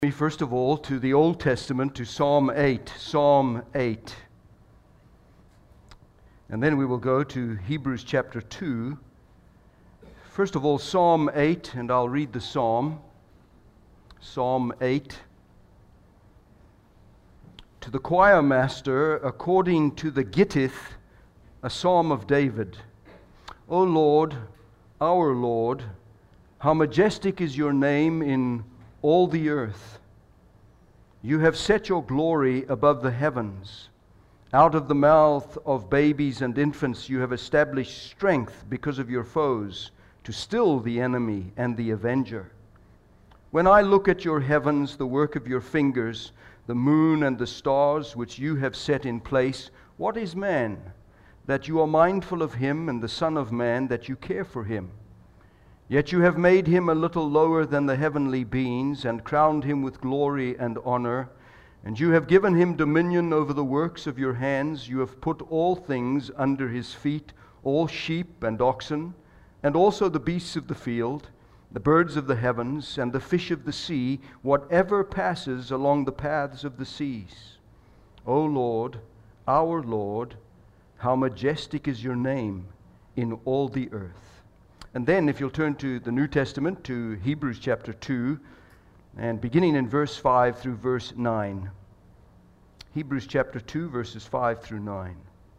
First of all, to the Old Testament, to Psalm 8. Psalm 8. And then we will go to Hebrews chapter 2. First of all, Psalm 8, and I'll read the psalm. Psalm 8. To the choir master, according to the Gittith, a psalm of David. O Lord, our Lord, how majestic is your name in all the earth. You have set your glory above the heavens. Out of the mouth of babies and infants you have established strength because of your foes, to still the enemy and the avenger. When I look at your heavens, the work of your fingers, the moon and the stars which you have set in place, what is man, that you are mindful of him, and the Son of Man, that you care for him? Yet you have made him a little lower than the heavenly beings, and crowned him with glory and honor. And you have given him dominion over the works of your hands. You have put all things under his feet, all sheep and oxen, and also the beasts of the field, the birds of the heavens, and the fish of the sea, whatever passes along the paths of the seas. O Lord, our Lord, how majestic is your name in all the earth. And then, if you'll turn to the New Testament, to Hebrews chapter 2, and beginning in verse 5 through verse 9. Hebrews chapter 2, verses 5 through 9.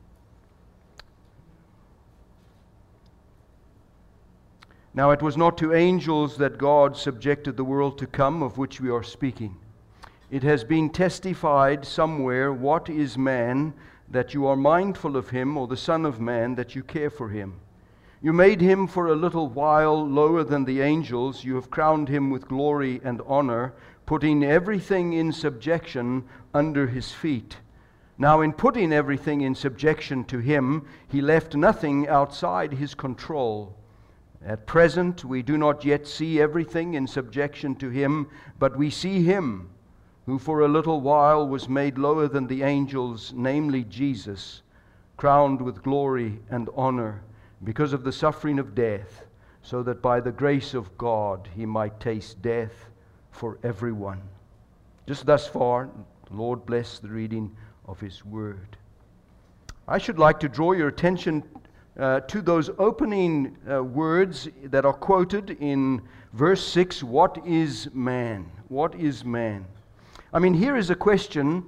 Now it was not to angels that God subjected the world to come, of which we are speaking. It has been testified somewhere, what is man, that you are mindful of him, or the Son of Man, that you care for him. You made him for a little while lower than the angels. You have crowned him with glory and honor, putting everything in subjection under his feet. Now in putting everything in subjection to him, he left nothing outside his control. At present, we do not yet see everything in subjection to him, but we see him, who for a little while was made lower than the angels, namely Jesus, crowned with glory and honor, because of the suffering of death, so that by the grace of God he might taste death for everyone. Just thus far, the Lord bless the reading of his word. I should like to draw your attention to those opening words that are quoted in verse 6, what is man? What is man? I mean, here is a question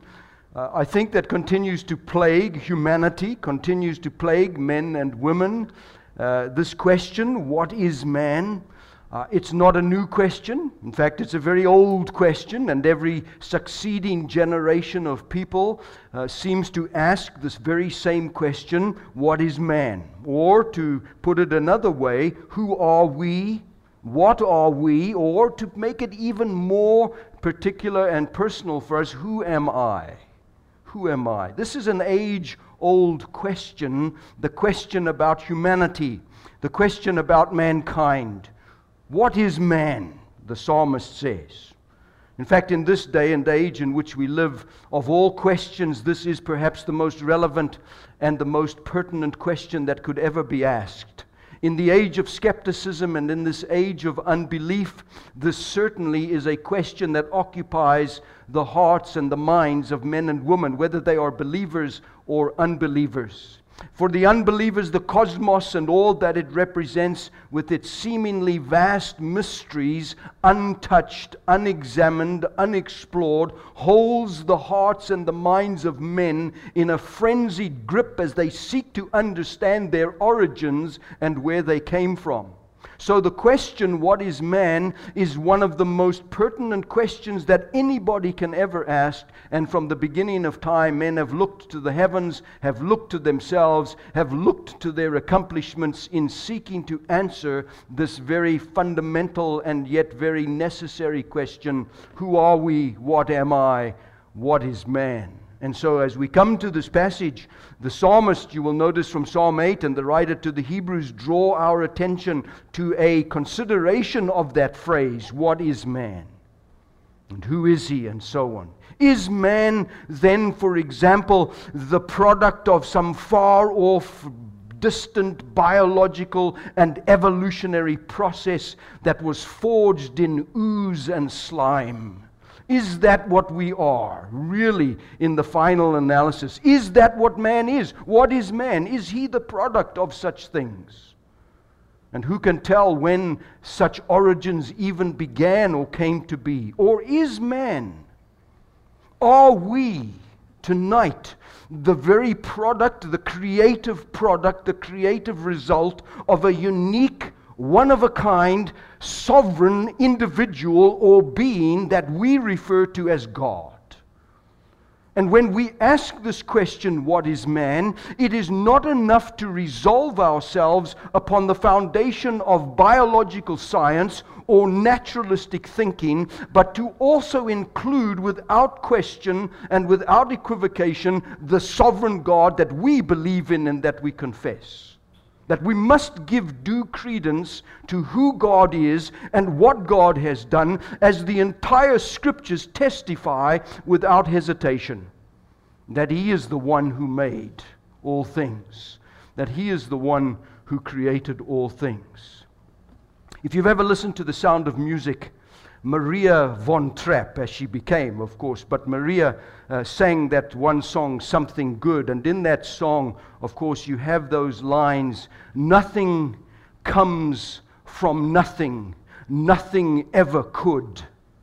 I think that continues to plague humanity, continues to plague men and women. This question, what is man? It's not a new question. In fact, it's a very old question, and every succeeding generation of people seems to ask this very same question, what is man? Or to put it another way, who are we? What are we? Or to make it even more particular and personal for us, who am I? Who am I? This is an age-old question, the question about humanity, the question about mankind. What is man? The psalmist says. In fact, in this day and age in which we live, of all questions, this is perhaps the most relevant and the most pertinent question that could ever be asked. In the age of skepticism and in this age of unbelief, this certainly is a question that occupies the hearts and the minds of men and women, whether they are believers or unbelievers. For the unbelievers, the cosmos and all that it represents, with its seemingly vast mysteries, untouched, unexamined, unexplored, holds the hearts and the minds of men in a frenzied grip as they seek to understand their origins and where they came from. So the question, what is man, is one of the most pertinent questions that anybody can ever ask. And from the beginning of time, men have looked to the heavens, have looked to themselves, have looked to their accomplishments in seeking to answer this very fundamental and yet very necessary question, who are we? What am I? What is man? And so as we come to this passage, the psalmist, you will notice from Psalm 8, and the writer to the Hebrews draw our attention to a consideration of that phrase, what is man? And who is he? And so on. Is man then, for example, the product of some far-off, distant biological and evolutionary process that was forged in ooze and slime? Is that what we are, really, in the final analysis? Is that what man is? What is man? Is he the product of such things? And who can tell when such origins even began or came to be? Or is man? Are we tonight the very product, the creative result of a unique, one-of-a-kind, sovereign individual or being that we refer to as God? And when we ask this question, what is man, it is not enough to resolve ourselves upon the foundation of biological science or naturalistic thinking, but to also include without question and without equivocation the sovereign God that we believe in and that we confess. That we must give due credence to who God is and what God has done, as the entire Scriptures testify without hesitation. That He is the one who made all things. That He is the one who created all things. If you've ever listened to The Sound of Music, Maria von Trapp, as she became, of course, but Maria sang that one song, Something Good, and in that song, of course, you have those lines, nothing comes from nothing, nothing ever could.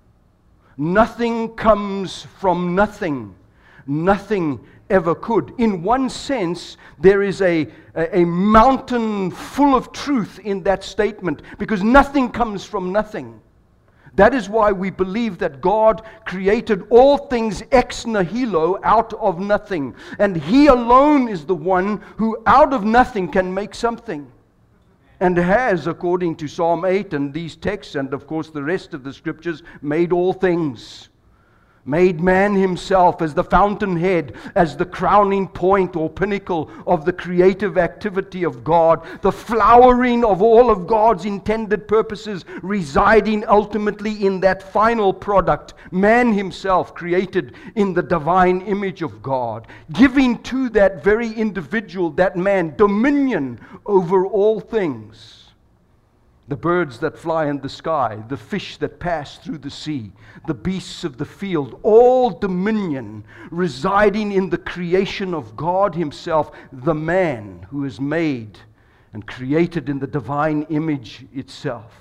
Nothing comes from nothing, nothing ever could. In one sense, there is a mountain full of truth in that statement, because nothing comes from nothing. That is why we believe that God created all things ex nihilo, out of nothing. And He alone is the one who out of nothing can make something. And has, according to Psalm 8 and these texts, and of course the rest of the Scriptures, made all things. Made man himself as the fountainhead, as the crowning point or pinnacle of the creative activity of God, the flowering of all of God's intended purposes, residing ultimately in that final product, man himself created in the divine image of God, giving to that very individual, that man, dominion over all things. The birds that fly in the sky, the fish that pass through the sea, the beasts of the field, all dominion residing in the creation of God Himself, the man who is made and created in the divine image itself.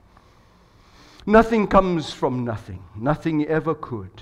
Nothing comes from nothing. Nothing ever could.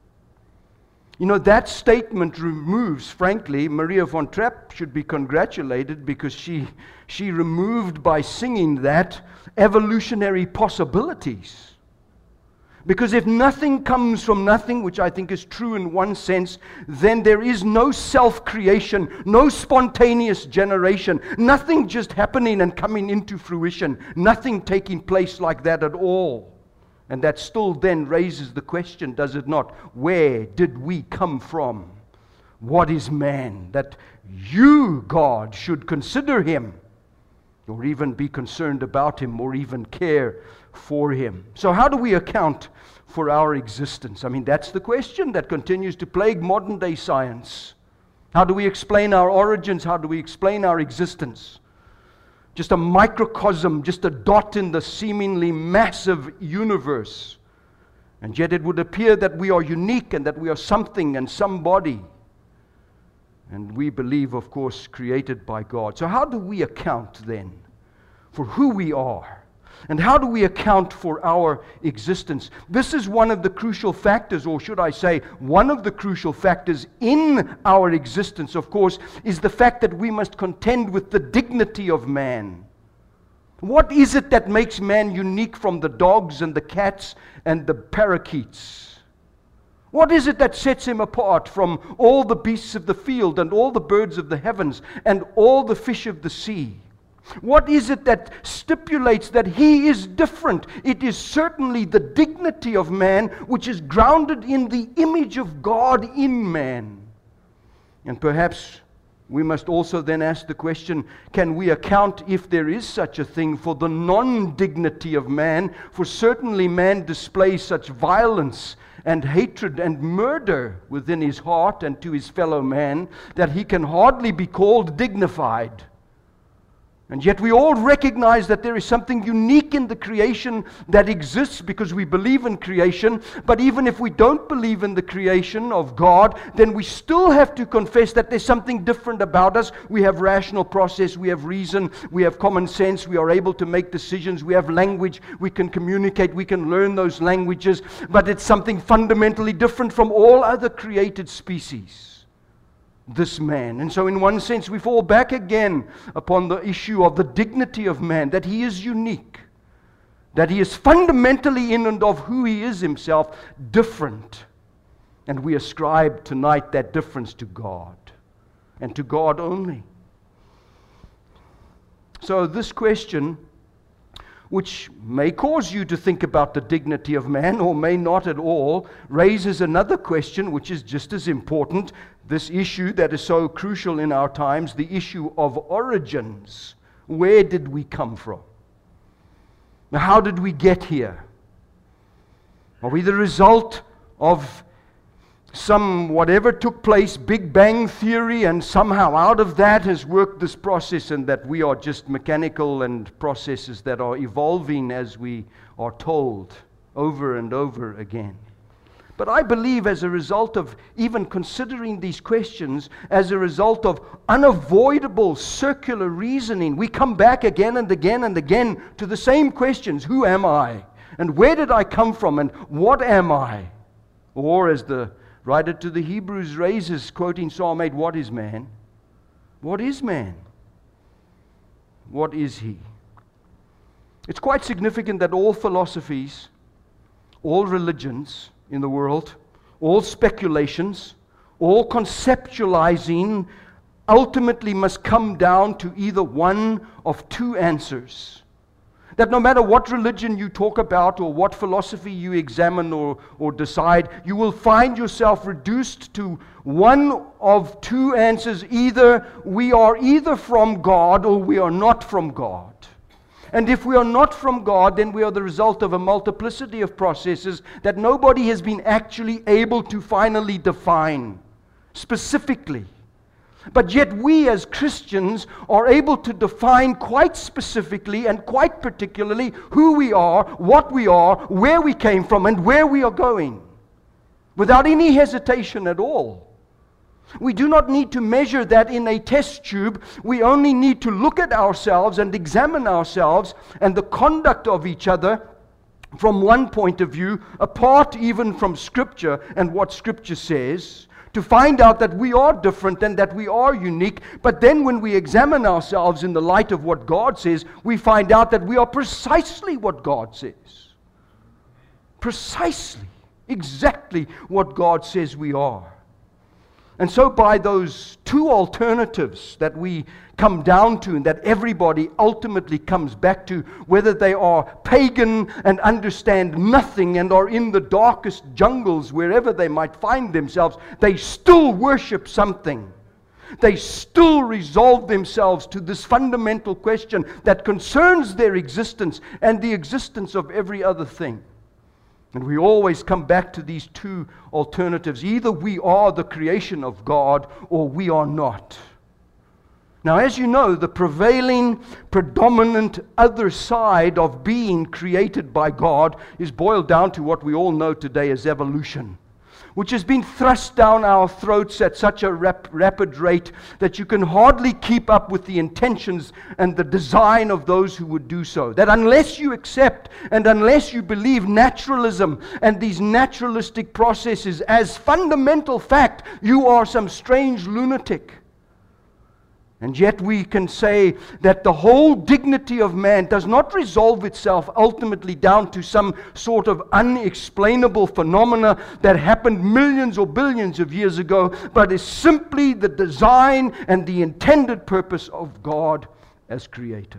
You know, that statement removes, frankly, Maria von Trapp should be congratulated, because she removed, by singing that, evolutionary possibilities. Because if nothing comes from nothing, which I think is true in one sense, then there is no self-creation, no spontaneous generation, nothing just happening and coming into fruition, nothing taking place like that at all. And that still then raises the question, does it not? Where did we come from? What is man? That you, God, should consider him, or even be concerned about him, or even care for him. So how do we account for our existence? I mean, that's the question that continues to plague modern day science. How do we explain our origins? How do we explain our existence? Just a microcosm, just a dot in the seemingly massive universe. And yet it would appear that we are unique and that we are something and somebody. And we believe, of course, created by God. So how do we account then for who we are? And how do we account for our existence? This is one of the crucial factors, or should I say, one of the crucial factors in our existence, of course, is the fact that we must contend with the dignity of man. What is it that makes man unique from the dogs and the cats and the parakeets? What is it that sets him apart from all the beasts of the field and all the birds of the heavens and all the fish of the sea? What is it that stipulates that he is different? It is certainly the dignity of man, which is grounded in the image of God in man. And perhaps we must also then ask the question, can we account, if there is such a thing, for the non-dignity of man? For certainly man displays such violence and hatred and murder within his heart and to his fellow man that he can hardly be called dignified. And yet we all recognize that there is something unique in the creation that exists because we believe in creation. But even if we don't believe in the creation of God, then we still have to confess that there's something different about us. We have rational process, we have reason, we have common sense, we are able to make decisions, we have language, we can communicate, we can learn those languages. But it's something fundamentally different from all other created species. This man. And so in one sense we fall back again upon the issue of the dignity of man, that he is unique, that he is fundamentally in and of who he is himself different. And we ascribe tonight that difference to God, and to God only. So this question, which may cause you to think about the dignity of man, or may not at all, raises another question which is just as important. This issue that is so crucial in our times, the issue of origins. Where did we come from? Now, how did we get here? Are we the result of some whatever took place, Big Bang theory, and somehow out of that has worked this process, and that we are just mechanical and processes that are evolving as we are told over and over again? But I believe as a result of even considering these questions, as a result of unavoidable circular reasoning, we come back again and again and again to the same questions. Who am I? And where did I come from? And what am I? Or as the writer to the Hebrews raises, quoting Psalm 8, what is man? What is man? What is he? It's quite significant that all philosophies, all religions in the world, all speculations, all conceptualizing ultimately must come down to either one of two answers. That no matter what religion you talk about or what philosophy you examine or decide, you will find yourself reduced to one of two answers. Either we are either from God or we are not from God. And if we are not from God, then we are the result of a multiplicity of processes that nobody has been actually able to finally define specifically. But yet we as Christians are able to define quite specifically and quite particularly who we are, what we are, where we came from, and where we are going, without any hesitation at all. We do not need to measure that in a test tube. We only need to look at ourselves and examine ourselves and the conduct of each other from one point of view, apart even from Scripture and what Scripture says, to find out that we are different and that we are unique. But then when we examine ourselves in the light of what God says, we find out that we are precisely what God says. Precisely, exactly what God says we are. And so by those two alternatives that we come down to and that everybody ultimately comes back to, whether they are pagan and understand nothing and are in the darkest jungles wherever they might find themselves, they still worship something. They still resolve themselves to this fundamental question that concerns their existence and the existence of every other thing. And we always come back to these two alternatives. Either we are the creation of God or we are not. Now, as you know, the prevailing, predominant other side of being created by God is boiled down to what we all know today as evolution, which has been thrust down our throats at such a rapid rate that you can hardly keep up with the intentions and the design of those who would do so. That unless you accept and unless you believe naturalism and these naturalistic processes as fundamental fact, you are some strange lunatic. And yet we can say that the whole dignity of man does not resolve itself ultimately down to some sort of unexplainable phenomena that happened millions or billions of years ago, but is simply the design and the intended purpose of God as creator.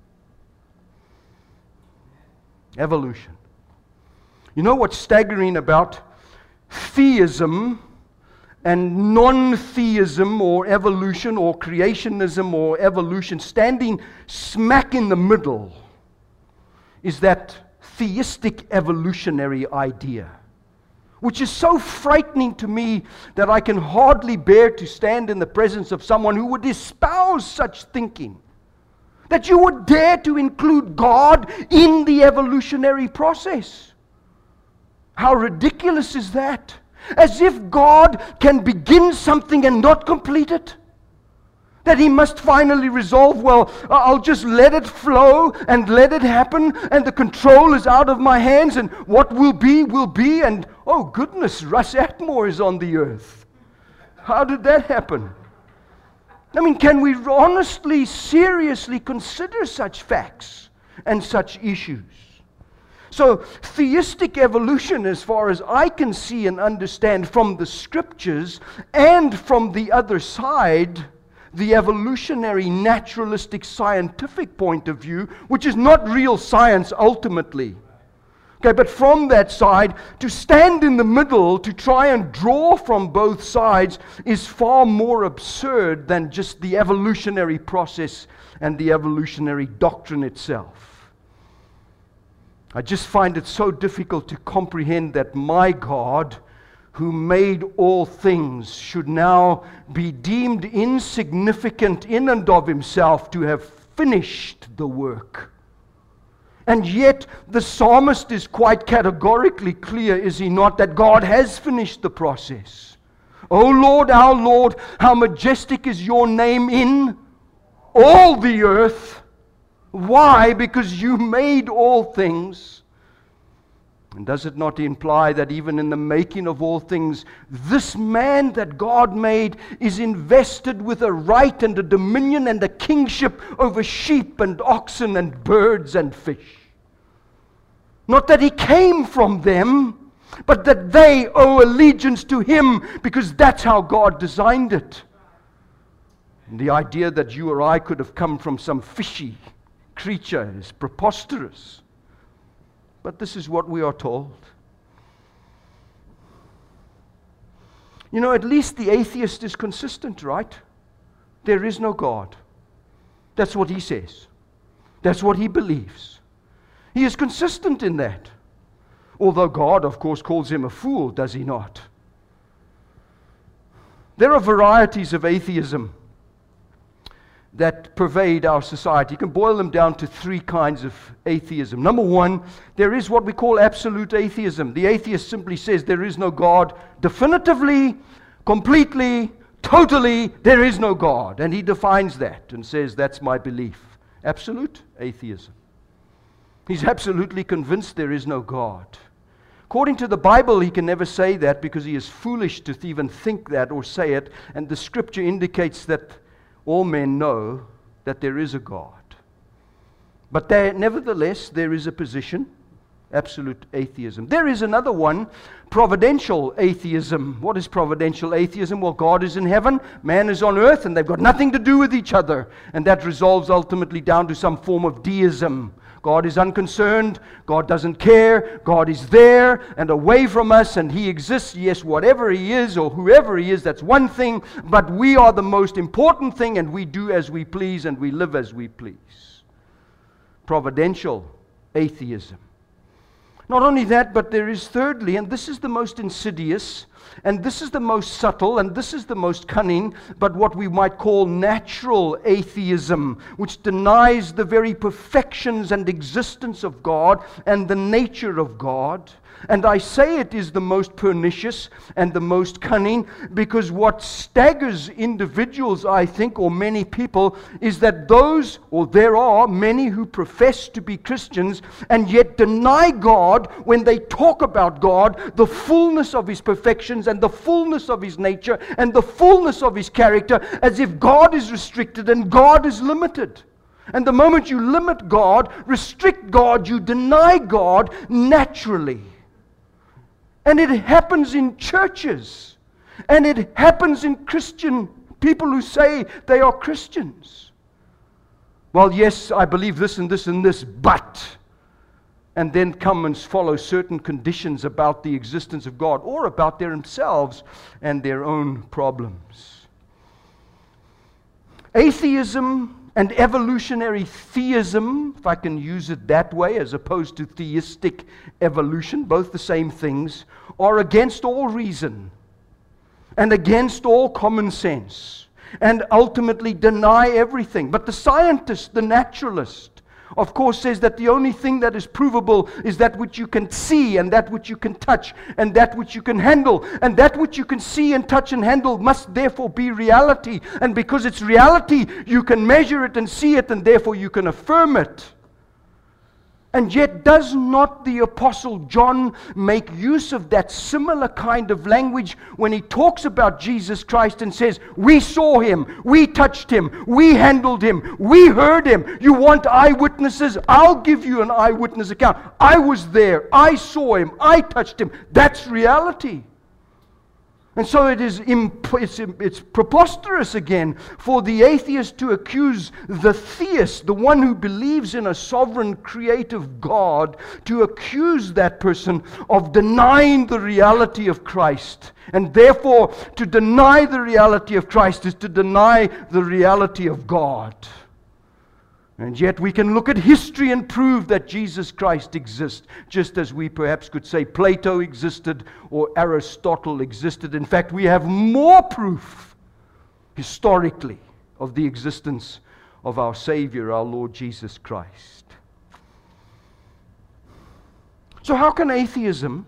Evolution. You know what's staggering about theism and non-theism or evolution or creationism or evolution, standing smack in the middle, is that theistic evolutionary idea, which is so frightening to me that I can hardly bear to stand in the presence of someone who would espouse such thinking. That you would dare to include God in the evolutionary process. How ridiculous is that? As if God can begin something and not complete it. That He must finally resolve, well, I'll just let it flow and let it happen, and the control is out of my hands, and what will be, and oh goodness, Russ Atmore is on the earth. How did that happen? I mean, can we honestly, seriously consider such facts and such issues? So, theistic evolution, as far as I can see and understand from the Scriptures and from the other side, the evolutionary, naturalistic, scientific point of view, which is not real science ultimately. Okay, but from that side, to stand in the middle, to try and draw from both sides, is far more absurd than just the evolutionary process and the evolutionary doctrine itself. I just find it so difficult to comprehend that my God, who made all things, should now be deemed insignificant in and of Himself to have finished the work. And yet the psalmist is quite categorically clear, is he not, that God has finished the process. O Lord, our Lord, how majestic is your name in all the earth. Why? Because you made all things. And does it not imply that even in the making of all things, this man that God made is invested with a right and a dominion and a kingship over sheep and oxen and birds and fish? Not that he came from them, but that they owe allegiance to him, because that's how God designed it. And the idea that you or I could have come from some fishy creature is preposterous. But this is what we are told. You know, at least the atheist is consistent, right? There is no God. That's what he says. That's what he believes. He is consistent in that. Although God, of course, calls him a fool, does he not? There are varieties of atheism that pervade our society. You can boil them down to three kinds of atheism. Number one, there is what we call absolute atheism. The atheist simply says there is no God. Definitively, completely, totally, there is no God. And he defines that and says, that's my belief. Absolute atheism. He's absolutely convinced there is no God. According to the Bible, he can never say that because he is foolish to even think that or say it. And the Scripture indicates that all men know that there is a God. But nevertheless, there is a position, absolute atheism. There is another one, providential atheism. What is providential atheism? Well, God is in heaven, man is on earth, and they've got nothing to do with each other. And that resolves ultimately down to some form of deism. God is unconcerned, God doesn't care, God is there and away from us, and He exists. Yes, whatever He is or whoever He is, that's one thing, but we are the most important thing, and we do as we please and we live as we please. Providential atheism. Not only that, but there is thirdly, and this is the most insidious, and this is the most subtle, and this is the most cunning, but what we might call natural atheism, which denies the very perfections and existence of God and the nature of God. And I say it is the most pernicious and the most cunning because what staggers individuals, I think, or many people, is that there are many who profess to be Christians and yet deny God when they talk about God, the fullness of His perfections and the fullness of His nature and the fullness of His character, as if God is restricted and God is limited. And the moment you limit God, restrict God, you deny God naturally. And it happens in churches. And it happens in Christian people who say they are Christians. Well, yes, I believe this and this and this, but... and then come and follow certain conditions about the existence of God or about themselves and their own problems. Atheism and evolutionary theism, if I can use it that way, as opposed to theistic evolution, both the same things, are against all reason and against all common sense. and ultimately deny everything. But the scientist, the naturalist, of course, says that the only thing that is provable is that which you can see, and that which you can touch, and that which you can handle. And that which you can see and touch and handle must therefore be reality. And because it's reality, you can measure it and see it, and therefore you can affirm it. And yet, does not the Apostle John make use of that similar kind of language when he talks about Jesus Christ and says, we saw him, we touched him, we handled him, we heard him. You want eyewitnesses? I'll give you an eyewitness account. I was there, I saw him, I touched him. That's reality. And so it's preposterous again for the atheist to accuse the theist, the one who believes in a sovereign creative God, to accuse that person of denying the reality of Christ. And therefore, to deny the reality of Christ is to deny the reality of God. And yet we can look at history and prove that Jesus Christ exists, just as we perhaps could say Plato existed or Aristotle existed. In fact, we have more proof historically of the existence of our Savior, our Lord Jesus Christ. So how can atheism,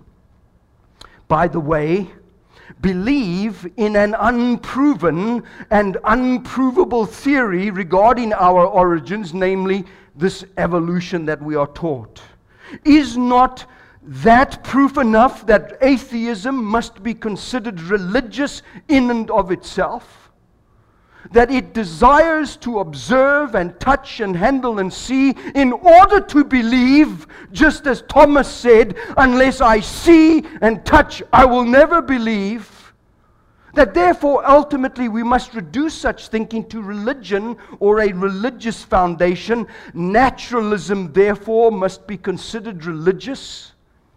by the way, believe in an unproven and unprovable theory regarding our origins, namely this evolution that we are taught? Is not that proof enough that atheism must be considered religious in and of itself? That it desires to observe and touch and handle and see in order to believe, just as Thomas said, unless I see and touch, I will never believe. That therefore ultimately we must reduce such thinking to religion or a religious foundation. Naturalism therefore must be considered religious.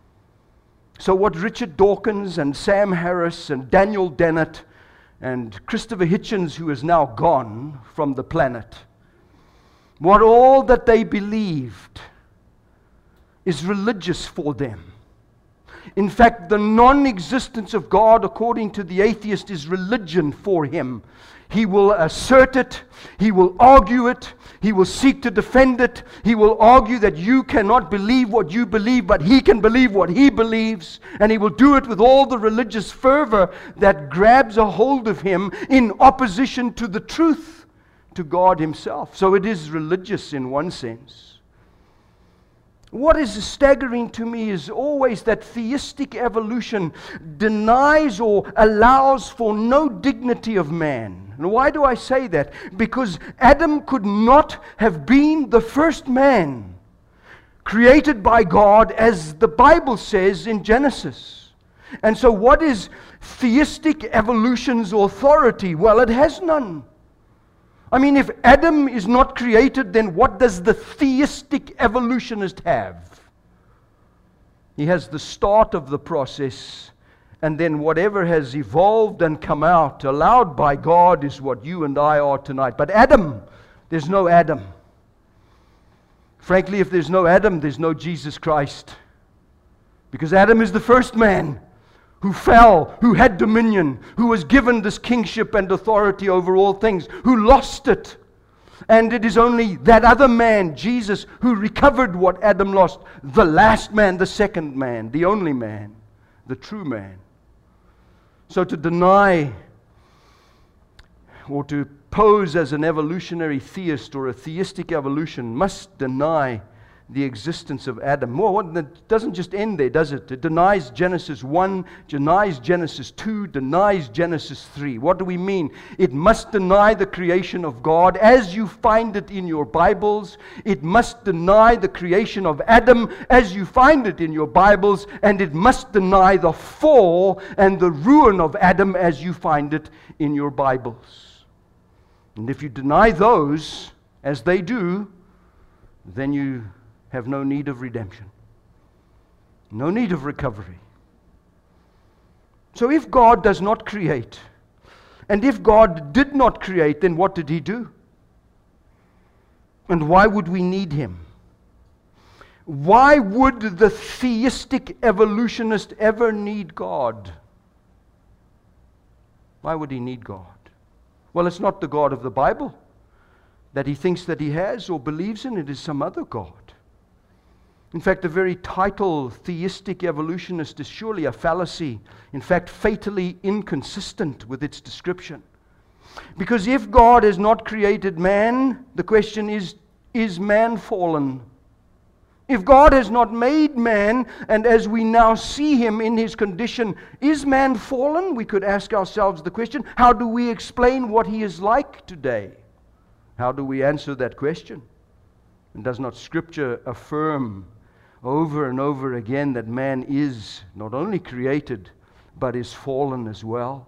So what Richard Dawkins and Sam Harris and Daniel Dennett and Christopher Hitchens, who is now gone from the planet, what all that they believed is religious for them. In fact, the non-existence of God, according to the atheist, is religion for him. He will assert it, he will argue it, he will seek to defend it, he will argue that you cannot believe what you believe, but he can believe what he believes, and he will do it with all the religious fervor that grabs a hold of him in opposition to the truth, to God himself. So it is religious in one sense. What is staggering to me is always that theistic evolution denies or allows for no dignity of man. And why do I say that? Because Adam could not have been the first man created by God, as the Bible says in Genesis. And so what is theistic evolution's authority? Well, it has none. I mean, if Adam is not created, then what does the theistic evolutionist have? He has the start of the process, and then whatever has evolved and come out, allowed by God, is what you and I are tonight. But Adam, there's no Adam. Frankly, if there's no Adam, there's no Jesus Christ. Because Adam is the first man who fell, who had dominion, who was given this kingship and authority over all things, who lost it. And it is only that other man, Jesus, who recovered what Adam lost. The last man, the second man, the only man, the true man. So to deny or to pose as an evolutionary theist or a theistic evolution must deny the existence of Adam. Well, it doesn't just end there, does it? It denies Genesis 1, denies Genesis 2, denies Genesis 3. What do we mean? It must deny the creation of God as you find it in your Bibles. It must deny the creation of Adam as you find it in your Bibles. And it must deny the fall and the ruin of Adam as you find it in your Bibles. And if you deny those, as they do, then you have no need of redemption, no need of recovery. So if God does not create, and if God did not create, then what did He do? And why would we need Him? Why would the theistic evolutionist ever need God? Why would he need God? Well, it's not the God of the Bible that he thinks that he has or believes in. It is some other God. In fact, the very title, theistic evolutionist, is surely a fallacy. In fact, fatally inconsistent with its description. Because if God has not created man, the question is man fallen? If God has not made man, and as we now see him in his condition, is man fallen? We could ask ourselves the question, how do we explain what he is like today? How do we answer that question? And does not Scripture affirm over and over again that man is not only created, but is fallen as well?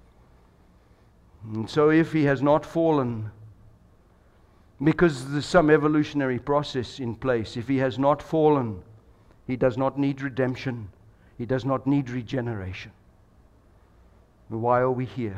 And so if he has not fallen, because there's some evolutionary process in place, if he has not fallen, he does not need redemption. He does not need regeneration. Why are we here?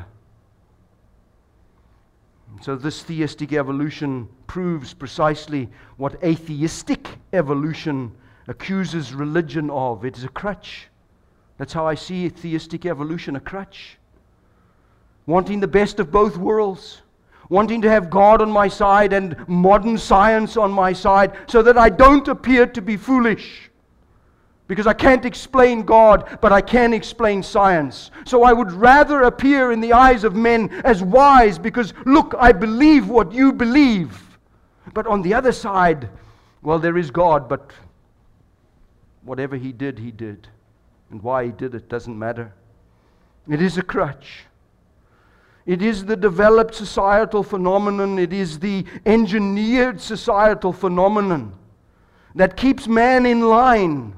So this theistic evolution proves precisely what atheistic evolution accuses religion of. It is a crutch. That's how I see theistic evolution, a crutch. Wanting the best of both worlds. Wanting to have God on my side and modern science on my side so that I don't appear to be foolish. Because I can't explain God, but I can explain science. So I would rather appear in the eyes of men as wise because, look, I believe what you believe. But on the other side, well, there is God, but whatever he did, he did. And why he did it doesn't matter. It is a crutch. It is the developed societal phenomenon. It is the engineered societal phenomenon that keeps man in line.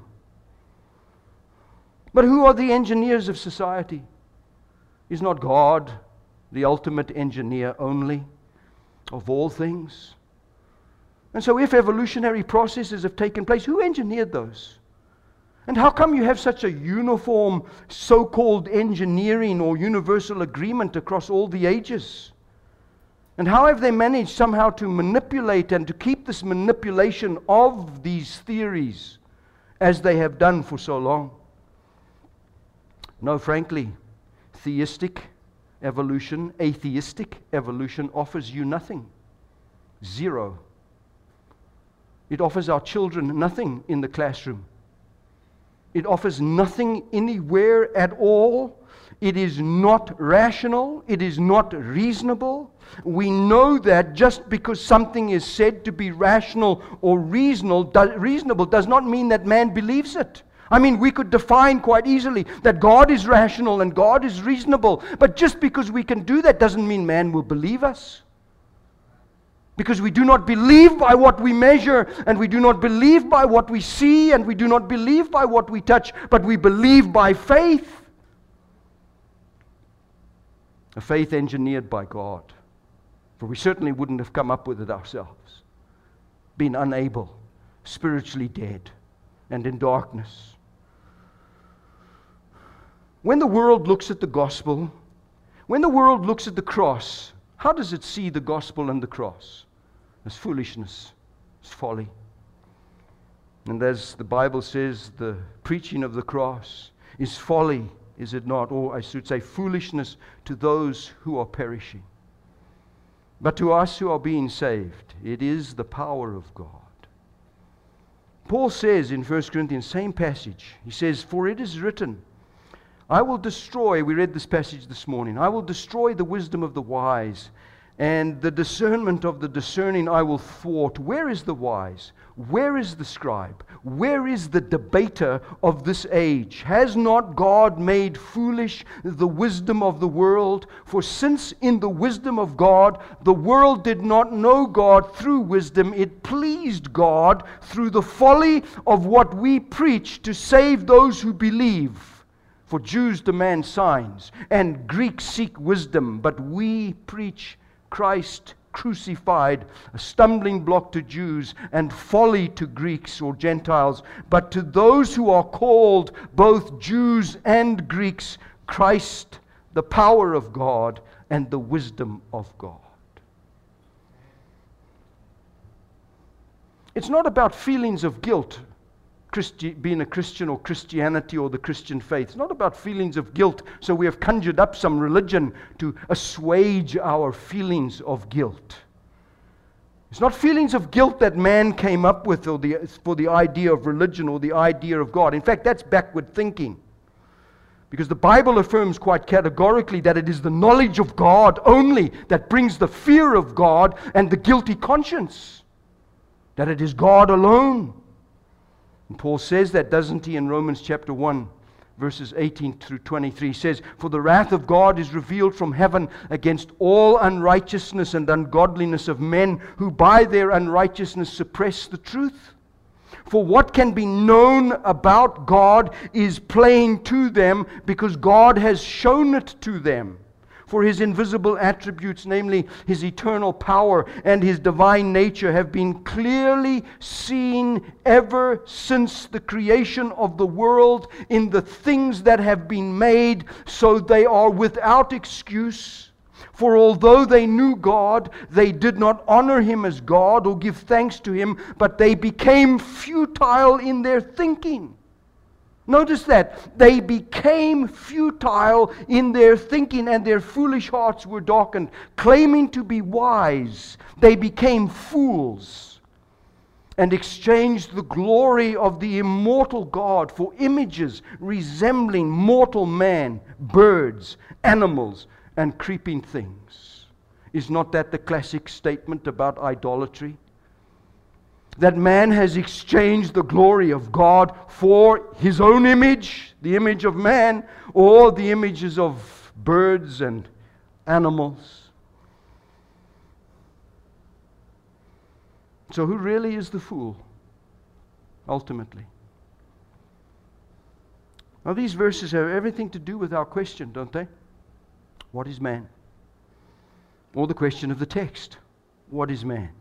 But who are the engineers of society? Is not God the ultimate engineer only of all things? And so if evolutionary processes have taken place, who engineered those? And how come you have such a uniform so-called engineering or universal agreement across all the ages? And how have they managed somehow to manipulate and to keep this manipulation of these theories as they have done for so long? No, frankly, theistic evolution, atheistic evolution offers you nothing. Zero. It offers our children nothing in the classroom. It offers nothing anywhere at all. It is not rational. It is not reasonable. We know that just because something is said to be rational or reasonable does not mean that man believes it. I mean, we could define quite easily that God is rational and God is reasonable. But just because we can do that doesn't mean man will believe us. Because we do not believe by what we measure, and we do not believe by what we see, and we do not believe by what we touch, but we believe by faith. A faith engineered by God. For we certainly wouldn't have come up with it ourselves. Been unable, spiritually dead, and in darkness. When the world looks at the gospel, when the world looks at the cross, how does it see the gospel and the cross? As foolishness, as folly. And as the Bible says, the preaching of the cross is folly, is it not? Or I should say foolishness to those who are perishing. But to us who are being saved, it is the power of God. Paul says in 1 Corinthians, same passage, he says, for it is written, I will destroy, we read this passage this morning, I will destroy the wisdom of the wise, and the discernment of the discerning I will thwart. Where is the wise? Where is the scribe? Where is the debater of this age? Has not God made foolish the wisdom of the world? For since in the wisdom of God, the world did not know God through wisdom, it pleased God through the folly of what we preach to save those who believe. For Jews demand signs, and Greeks seek wisdom, but we preach Christ crucified, a stumbling block to Jews and folly to Greeks or Gentiles. But to those who are called, both Jews and Greeks, Christ, the power of God and the wisdom of God. It's not about feelings of guilt being a Christian or Christianity or the Christian faith. It's not about feelings of guilt, so we have conjured up some religion to assuage our feelings of guilt. It's not feelings of guilt that man came up with for the idea of religion or the idea of God. In fact, that's backward thinking. Because the Bible affirms quite categorically that it is the knowledge of God only that brings the fear of God and the guilty conscience. That it is God alone. And Paul says that, doesn't he, in Romans chapter 1, verses 18 through 23. He says, "For the wrath of God is revealed from heaven against all unrighteousness and ungodliness of men who by their unrighteousness suppress the truth. For what can be known about God is plain to them, because God has shown it to them. For His invisible attributes, namely His eternal power and His divine nature, have been clearly seen ever since the creation of the world in the things that have been made, so they are without excuse. For although they knew God, they did not honor Him as God or give thanks to Him, but they became futile in their thinking." Notice that. They became futile in their thinking, and their foolish hearts were darkened. Claiming to be wise, they became fools and exchanged the glory of the immortal God for images resembling mortal man, birds, animals, and creeping things. Is not that the classic statement about idolatry? That man has exchanged the glory of God for his own image, the image of man, or the images of birds and animals. So who really is the fool, ultimately? Now these verses have everything to do with our question, don't they? What is man? Or the question of the text, what is man?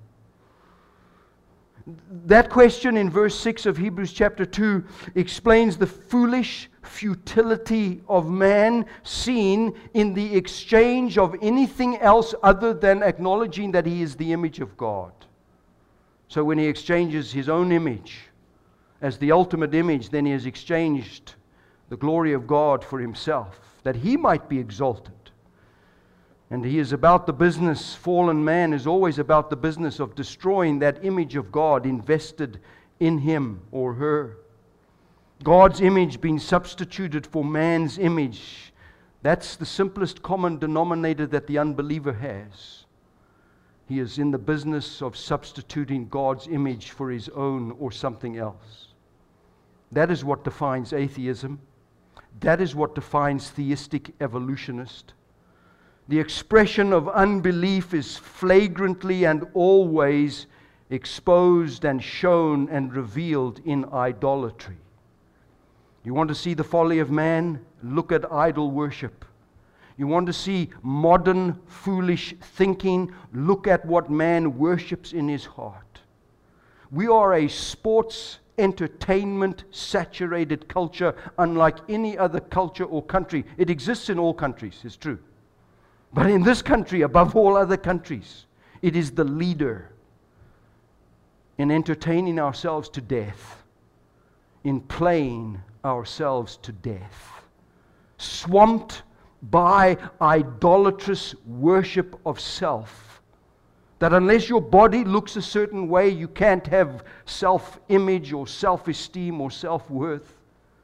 That question in verse 6 of Hebrews chapter 2 explains the foolish futility of man seen in the exchange of anything else other than acknowledging that he is the image of God. So when he exchanges his own image as the ultimate image, then he has exchanged the glory of God for himself, that he might be exalted. And he is about the business, fallen man is always about the business of destroying that image of God invested in him or her. God's image being substituted for man's image. That's the simplest common denominator that the unbeliever has. He is in the business of substituting God's image for his own or something else. That is what defines atheism. That is what defines theistic evolutionist. The expression of unbelief is flagrantly and always exposed and shown and revealed in idolatry. You want to see the folly of man? Look at idol worship. You want to see modern foolish thinking? Look at what man worships in his heart. We are a sports, entertainment saturated culture unlike any other culture or country. It exists in all countries, it's true. But in this country, above all other countries, it is the leader in entertaining ourselves to death, in playing ourselves to death, swamped by idolatrous worship of self, that unless your body looks a certain way, you can't have self-image or self-esteem or self-worth.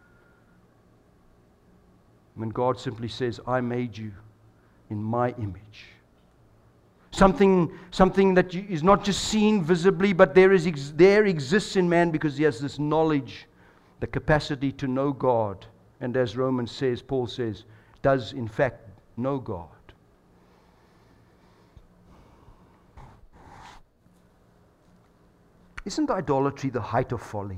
When God simply says, I made you in my image. Something that is not just seen visibly, but there exists in man because he has this knowledge, the capacity to know God. And as Romans says, Paul says, does in fact know God. Isn't idolatry the height of folly?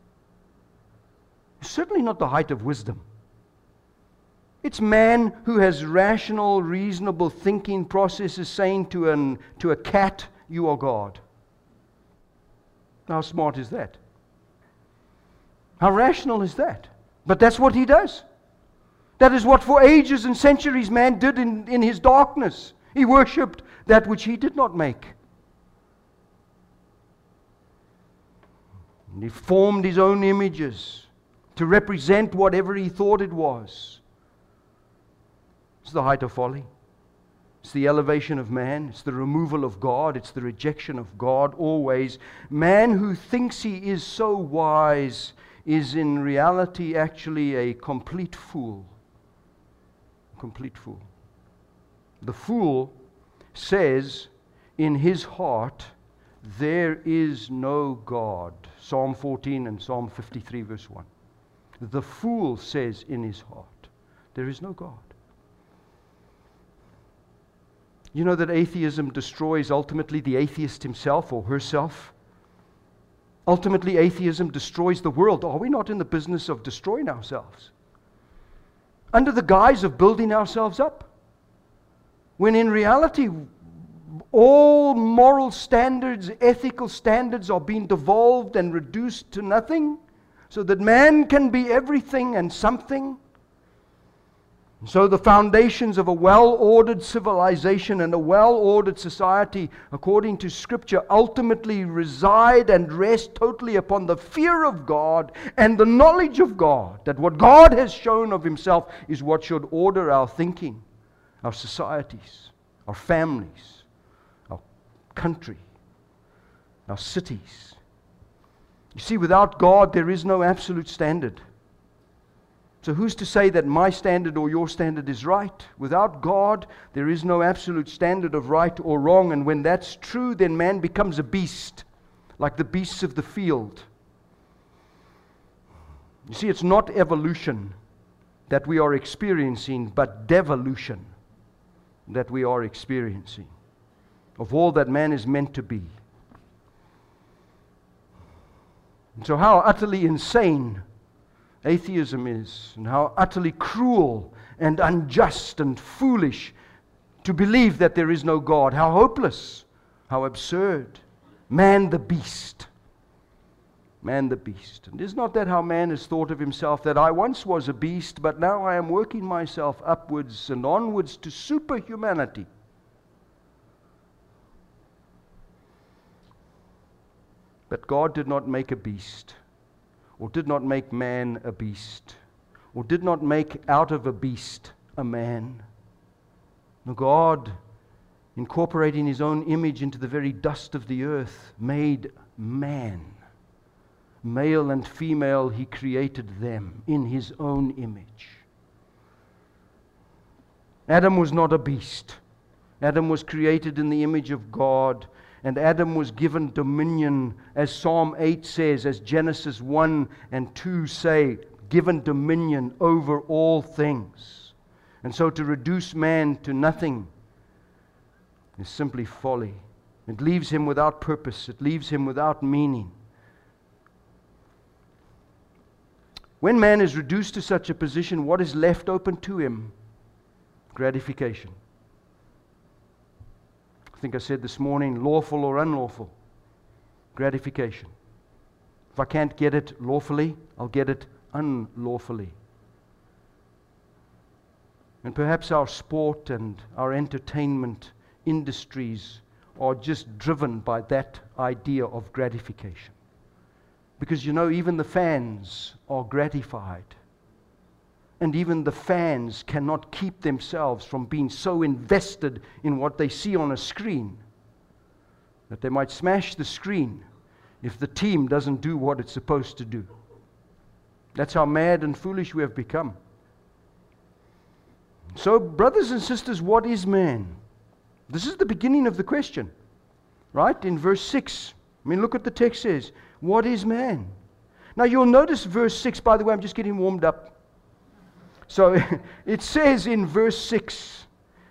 It's certainly not the height of wisdom. It's man who has rational, reasonable thinking processes saying to a cat, you are God. How smart is that? How rational is that? But that's what he does. That is what for ages and centuries man did in his darkness. He worshipped that which he did not make. And he formed his own images to represent whatever he thought it was. It's the height of folly. It's the elevation of man. It's the removal of God. It's the rejection of God always. Man who thinks he is so wise is in reality actually a complete fool. Complete fool. The fool says in his heart, there is no God. Psalm 14 and Psalm 53 verse 1. The fool says in his heart, there is no God. You know that atheism destroys ultimately the atheist himself or herself? Ultimately, atheism destroys the world. Are we not in the business of destroying ourselves? Under the guise of building ourselves up? When in reality, all moral standards, ethical standards are being devolved and reduced to nothing, so that man can be everything and something. So the foundations of a well-ordered civilization and a well-ordered society, according to Scripture, ultimately reside and rest totally upon the fear of God and the knowledge of God, that what God has shown of Himself is what should order our thinking, our societies, our families, our country, our cities. You see, without God, there is no absolute standard. So who's to say that my standard or your standard is right? Without God, there is no absolute standard of right or wrong. And when that's true, then man becomes a beast, like the beasts of the field. You see, it's not evolution that we are experiencing, but devolution that we are experiencing of all that man is meant to be. And so how utterly insane atheism is, and how utterly cruel and unjust and foolish to believe that there is no God. How hopeless, how absurd. Man the beast. Man the beast. And is not that how man has thought of himself, that I once was a beast, but now I am working myself upwards and onwards to superhumanity? But God did not make a beast, or did not make man a beast, or did not make out of a beast a man. No, God, incorporating His own image into the very dust of the earth, made man. Male and female, He created them in His own image. Adam was not a beast. Adam was created in the image of God. And Adam was given dominion, as Psalm 8 says, as Genesis 1 and 2 say, given dominion over all things. And so to reduce man to nothing is simply folly. It leaves him without purpose. It leaves him without meaning. When man is reduced to such a position, what is left open to him? Gratification. I think I said this morning, lawful or unlawful. Gratification. If I can't get it lawfully, I'll get it unlawfully. And perhaps our sport and our entertainment industries are just driven by that idea of gratification. Because you know, even the fans are gratified. And even the fans cannot keep themselves from being so invested in what they see on a screen that they might smash the screen if the team doesn't do what it's supposed to do. That's how mad and foolish we have become. So, brothers and sisters, what is man? This is the beginning of the question, right? In verse 6. I mean, look what the text says. What is man? Now, you'll notice verse 6. By the way, I'm just getting warmed up. So it says in verse 6,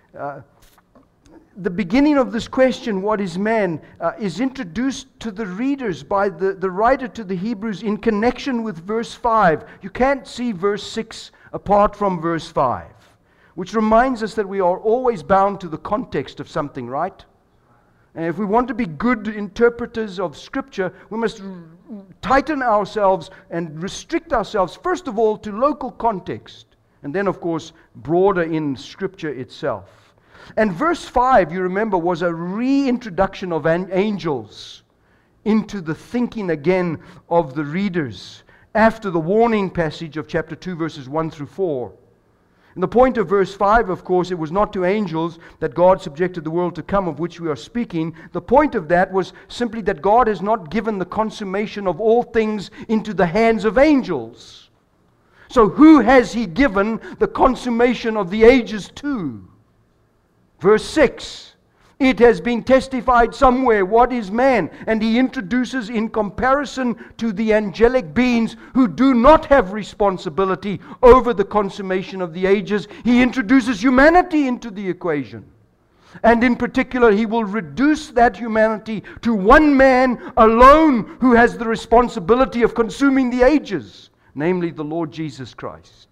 the beginning of this question, what is man, is introduced to the readers by the writer to the Hebrews in connection with verse 5. You can't see verse 6 apart from verse 5, which reminds us that we are always bound to the context of something, right? And if we want to be good interpreters of Scripture, we must tighten ourselves and restrict ourselves, first of all, to local context. And then, of course, broader in Scripture itself. And verse 5, you remember, was a reintroduction of angels into the thinking again of the readers after the warning passage of chapter 2, verses 1 through 4. And the point of verse 5, of course, it was not to angels that God subjected the world to come, of which we are speaking. The point of that was simply that God has not given the consummation of all things into the hands of angels. So who has He given the consummation of the ages to? Verse 6. It has been testified somewhere, what is man? And he introduces, in comparison to the angelic beings who do not have responsibility over the consummation of the ages, he introduces humanity into the equation. And in particular, he will reduce that humanity to one man alone who has the responsibility of consuming the ages, namely the Lord Jesus Christ.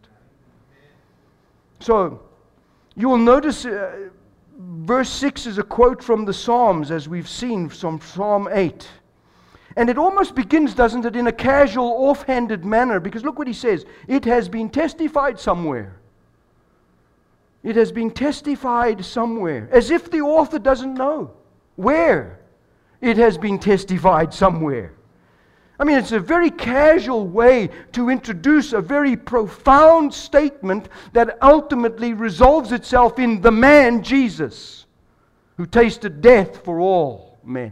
So, you will notice verse 6 is a quote from the Psalms, as we've seen from Psalm 8. And it almost begins, doesn't it, in a casual, offhanded manner, because look what he says. It has been testified somewhere. It has been testified somewhere. As if the author doesn't know where it has been testified somewhere. I mean, it's a very casual way to introduce a very profound statement that ultimately resolves itself in the man Jesus, who tasted death for all men.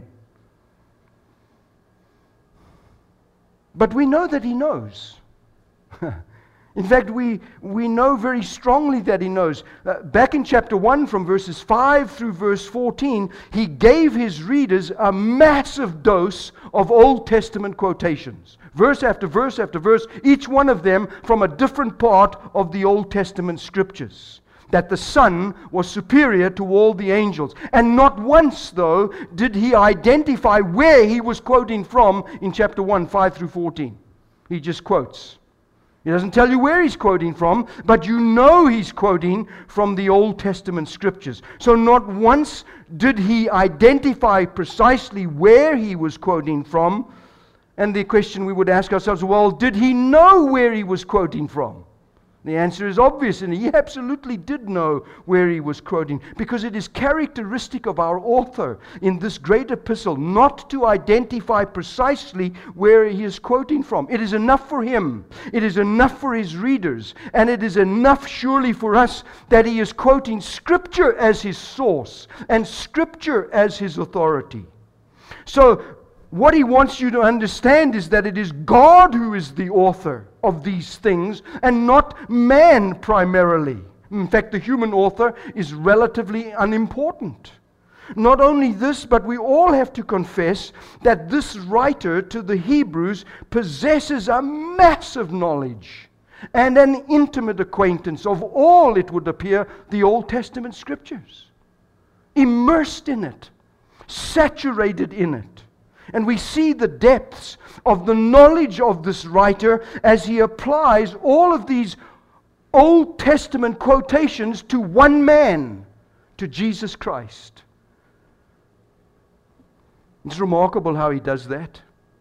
But we know that He knows. In fact, we know very strongly that He knows. Back in chapter 1, from verses 5 through verse 14, He gave His readers a massive dose of Old Testament quotations. Verse after verse after verse, each one of them from a different part of the Old Testament scriptures. That the Son was superior to all the angels. And not once, though, did He identify where He was quoting from in chapter 1, 5 through 14. He just quotes. He doesn't tell you where He's quoting from, but you know He's quoting from the Old Testament scriptures. So not once did He identify precisely where He was quoting from. And the question we would ask ourselves, well, did He know where He was quoting from? The answer is obvious, and He absolutely did know where He was quoting, because it is characteristic of our author in this great epistle not to identify precisely where he is quoting from. It is enough for him, it is enough for his readers, and it is enough surely for us that he is quoting Scripture as his source and Scripture as his authority. So, what he wants you to understand is that it is God who is the author of these things and not man primarily. In fact, the human author is relatively unimportant. Not only this, but we all have to confess that this writer to the Hebrews possesses a massive knowledge and an intimate acquaintance of all, it would appear, the Old Testament scriptures. Immersed in it, saturated in it. And we see the depths of the knowledge of this writer as he applies all of these Old Testament quotations to one man, to Jesus Christ. It's remarkable how he does that.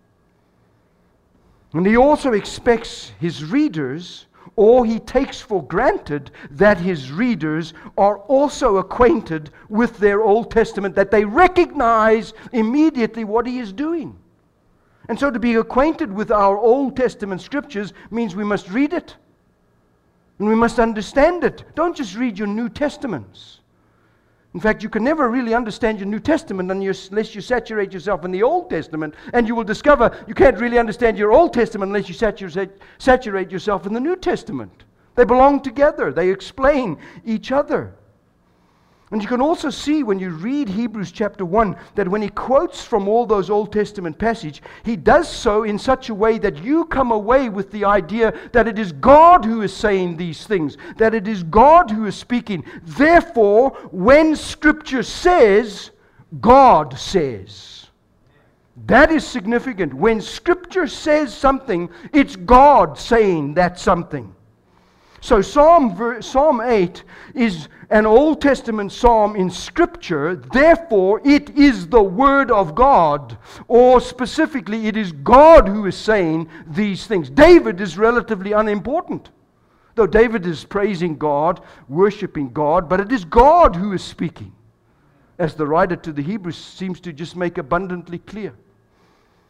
And he also expects his readers, or he takes for granted that his readers are also acquainted with their Old Testament, that they recognize immediately what he is doing. And so to be acquainted with our Old Testament scriptures means we must read it. And we must understand it. Don't just read your New Testaments. In fact, you can never really understand your New Testament unless you saturate yourself in the Old Testament. And you will discover you can't really understand your Old Testament unless you saturate yourself in the New Testament. They belong together. They explain each other. And you can also see when you read Hebrews chapter 1 that when he quotes from all those Old Testament passages, he does so in such a way that you come away with the idea that it is God who is saying these things, that it is God who is speaking. Therefore, when Scripture says, God says. That is significant. When Scripture says something, it's God saying that something. So Psalm 8 is an Old Testament psalm in Scripture, therefore it is the Word of God, or specifically it is God who is saying these things. David is relatively unimportant, though David is praising God, worshiping God, but it is God who is speaking, as the writer to the Hebrews seems to just make abundantly clear.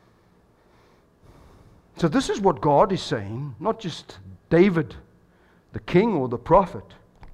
So this is what God is saying, not just David, the king or the prophet.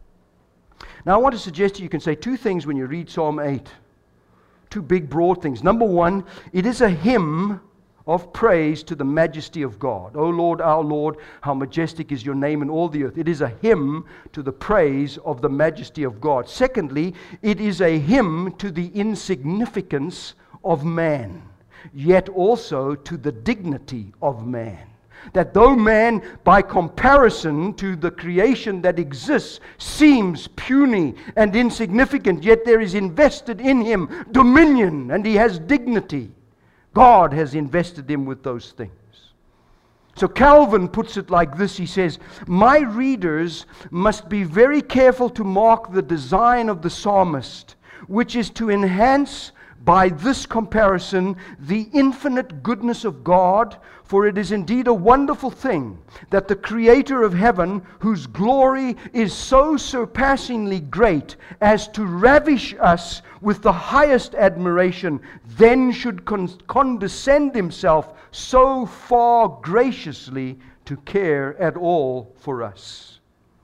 Now I want to suggest to you, you can say two things when you read Psalm 8. Two big, broad things. Number one, it is a hymn of praise to the majesty of God. O Lord, our Lord, how majestic is your name in all the earth. It is a hymn to the praise of the majesty of God. Secondly, it is a hymn to the insignificance of man, yet also to the dignity of man. That though man, by comparison to the creation that exists, seems puny and insignificant, yet there is invested in him dominion and he has dignity. God has invested him with those things. So Calvin puts it like this. He says, my readers must be very careful to mark the design of the psalmist, which is to enhance by this comparison the infinite goodness of God, for it is indeed a wonderful thing that the Creator of heaven, whose glory is so surpassingly great as to ravish us with the highest admiration, then should condescend himself so far graciously to care at all for us.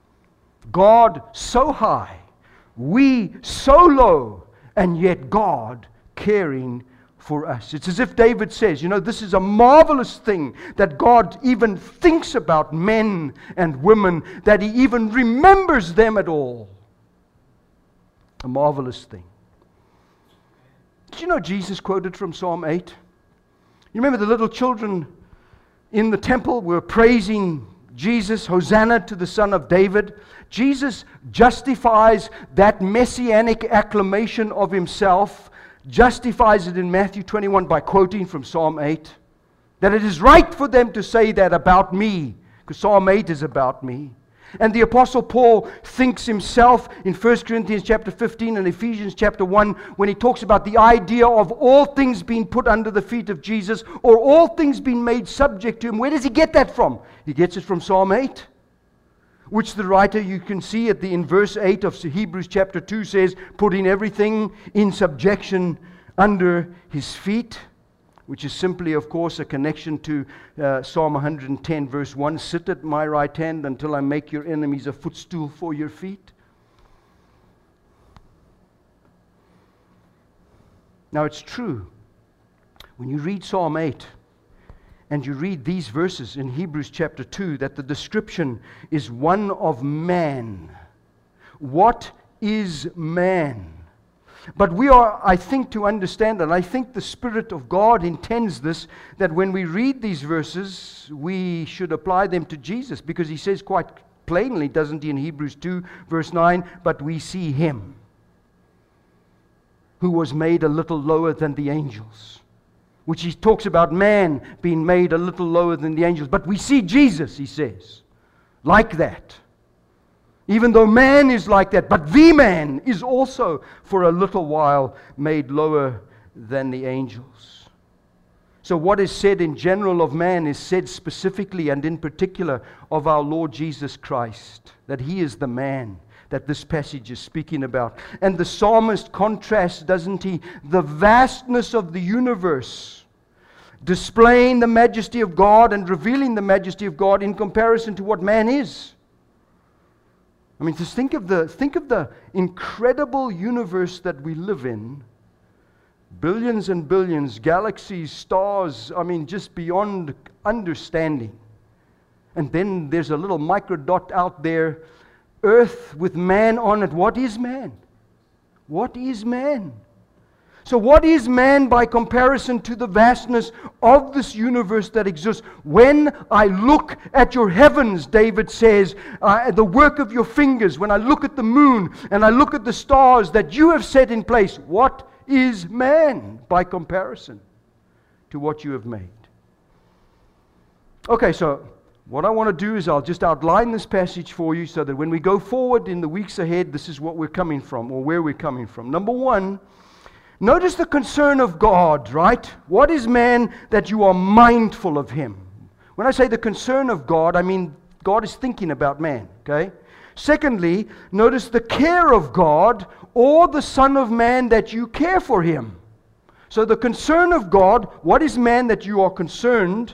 God so high, we so low, and yet God caring for us. It's as if David says, this is a marvelous thing that God even thinks about men and women, that he even remembers them at all. A marvelous thing. Did you know Jesus quoted from Psalm 8? You remember the little children in the temple were praising Jesus, Hosanna to the Son of David. Jesus justifies that messianic acclamation of himself, justifies it in Matthew 21 by quoting from Psalm 8. That it is right for them to say that about me, because Psalm 8 is about me. And the Apostle Paul thinks himself in 1 Corinthians chapter 15 and Ephesians chapter 1 when he talks about the idea of all things being put under the feet of Jesus, or all things being made subject to him. Where does he get that from? He gets it from Psalm 8, which the writer, you can see in verse 8 of Hebrews chapter 2 says, putting everything in subjection under his feet, which is simply, of course, a connection to Psalm 110 verse 1, sit at my right hand until I make your enemies a footstool for your feet. Now it's true, when you read Psalm 8, and you read these verses in Hebrews chapter 2, that the description is one of man. What is man? But we are, I think, to understand, and I think the Spirit of God intends this, that when we read these verses, we should apply them to Jesus, because he says quite plainly, doesn't he, in Hebrews 2, verse 9, but we see him who was made a little lower than the angels. Which he talks about man being made a little lower than the angels. But we see Jesus, he says, like that. Even though man is like that, but the man is also for a little while made lower than the angels. So what is said in general of man is said specifically and in particular of our Lord Jesus Christ, that he is the man that this passage is speaking about. And the psalmist contrasts, doesn't he, the vastness of the universe, displaying the majesty of God and revealing the majesty of God in comparison to what man is. I mean, just think of the incredible universe that we live in. Billions and billions, galaxies, stars, I mean, just beyond understanding. And then there's a little microdot out there, Earth with man on it. What is man? What is man? So what is man by comparison to the vastness of this universe that exists? When I look at your heavens, David says, the work of your fingers, when I look at the moon and I look at the stars that you have set in place, what is man by comparison to what you have made? Okay, so what I want to do is I'll just outline this passage for you so that when we go forward in the weeks ahead, this is what we're coming from, or where we're coming from. Number one, notice the concern of God, right? What is man that you are mindful of him? When I say the concern of God, I mean God is thinking about man, okay? Secondly, notice the care of God, or the Son of Man that you care for him. So the concern of God, what is man that you are concerned?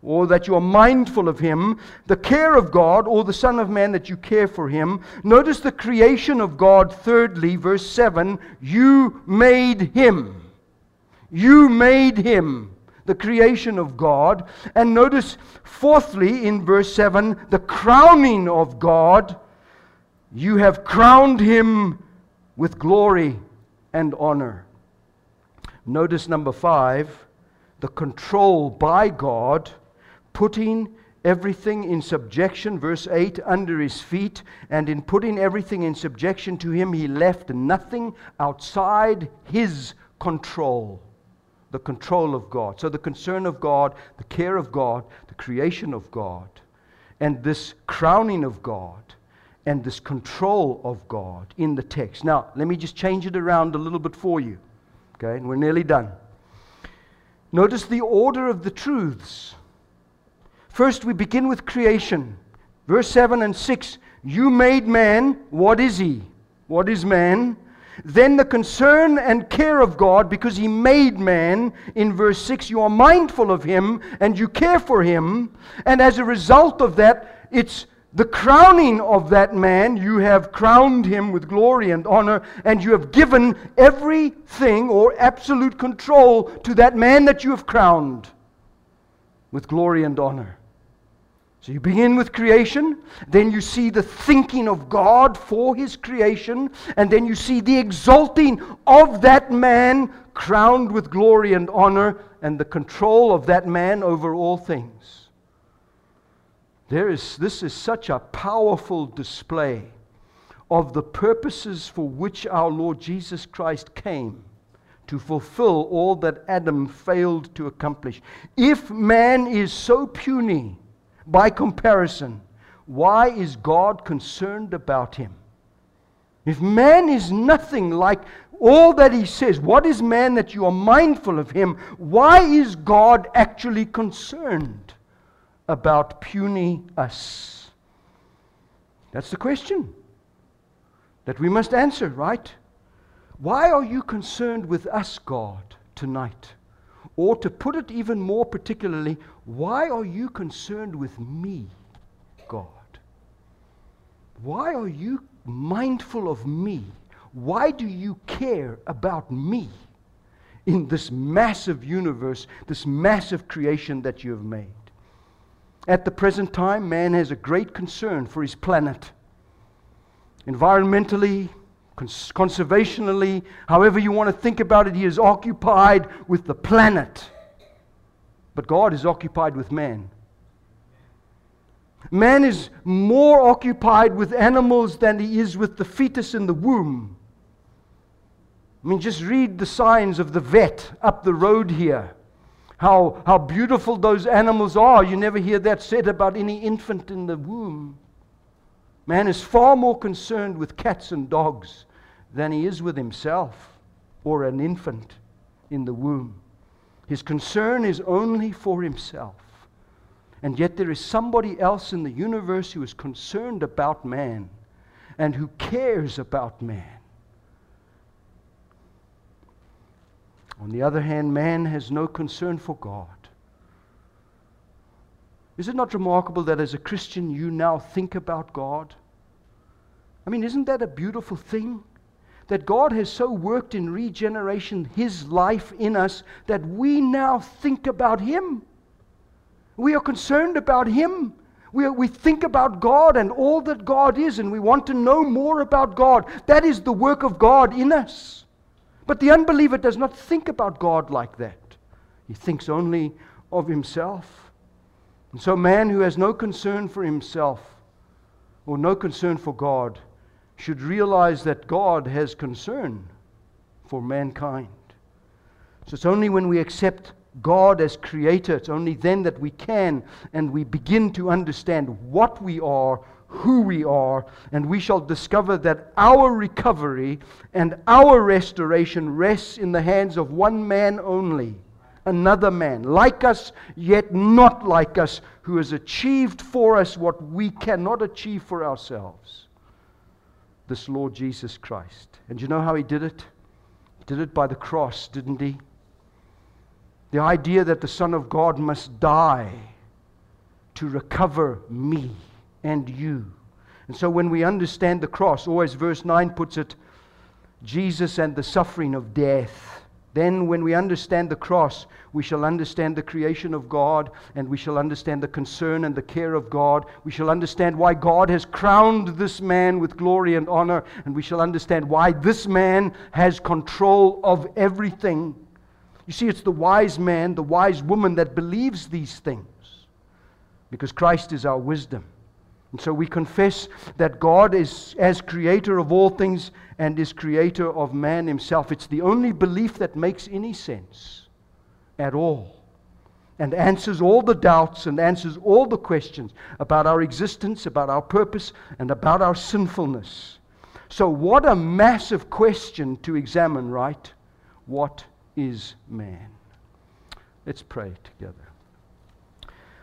or that you are mindful of Him, the care of God, or the Son of Man, that you care for Him. Notice the creation of God, thirdly, verse 7, you made Him. You made Him, the creation of God. And notice, fourthly, in verse 7, the crowning of God. You have crowned Him with glory and honor. Notice number 5, the control by God, putting everything in subjection, verse 8, under His feet. And in putting everything in subjection to Him, He left nothing outside His control. The control of God. So the concern of God, the care of God, the creation of God, and this crowning of God, and this control of God in the text. Now, let me just change it around a little bit for you. Okay, and we're nearly done. Notice the order of the truths. First, we begin with creation. Verse 7 and 6, you made man. What is he? What is man? Then the concern and care of God, because He made man. In verse 6, you are mindful of Him and you care for Him. And as a result of that, it's the crowning of that man. You have crowned Him with glory and honor, and you have given everything, or absolute control, to that man that you have crowned with glory and honor. So you begin with creation, then you see the thinking of God for His creation, and then you see the exalting of that man crowned with glory and honor, and the control of that man over all things. This is such a powerful display of the purposes for which our Lord Jesus Christ came, to fulfill all that Adam failed to accomplish. If man is so puny, by comparison, why is God concerned about him? If man is nothing like all that He says, what is man that you are mindful of him? Why is God actually concerned about puny us? That's the question that we must answer, right? Why are you concerned with us, God, tonight? Or to put it even more particularly, why are you concerned with me, God? Why are you mindful of me? Why do you care about me in this massive universe, this massive creation that you have made? At the present time, man has a great concern for his planet. Environmentally, conservationally, however you want to think about it, he is occupied with the planet. But God is occupied with man. Man is more occupied with animals than he is with the fetus in the womb. I mean, just read the signs of the vet up the road here. How beautiful those animals are. You never hear that said about any infant in the womb. Man is far more concerned with cats and dogs than he is with himself or an infant in the womb. His concern is only for himself. And yet there is somebody else in the universe who is concerned about man and who cares about man. On the other hand, man has no concern for God. Is it not remarkable that as a Christian you now think about God? I mean, isn't that a beautiful thing? That God has so worked in regeneration, His life in us, that we now think about Him. We are concerned about Him. We think about God and all that God is, and we want to know more about God. That is the work of God in us. But the unbeliever does not think about God like that. He thinks only of himself. And so man who has no concern for himself or no concern for God should realize that God has concern for mankind. So it's only when we accept God as creator, it's only then that we can and we begin to understand what we are, who we are, and we shall discover that our recovery and our restoration rests in the hands of one man only, another man, like us, yet not like us, who has achieved for us what we cannot achieve for ourselves. This Lord Jesus Christ. And you know how He did it? He did it by the cross, didn't He? The idea that the Son of God must die to recover me and you. And so when we understand the cross, or as verse 9 puts it, Jesus and the suffering of death, then when we understand the cross, we shall understand the creation of God, and we shall understand the concern and the care of God. We shall understand why God has crowned this man with glory and honor, and we shall understand why this man has control of everything. You see, it's the wise man, the wise woman that believes these things, because Christ is our wisdom. And so we confess that God is as creator of all things and is creator of man himself. It's the only belief that makes any sense at all, and answers all the doubts and answers all the questions about our existence, about our purpose, and about our sinfulness. So what a massive question to examine, right? What is man? Let's pray together.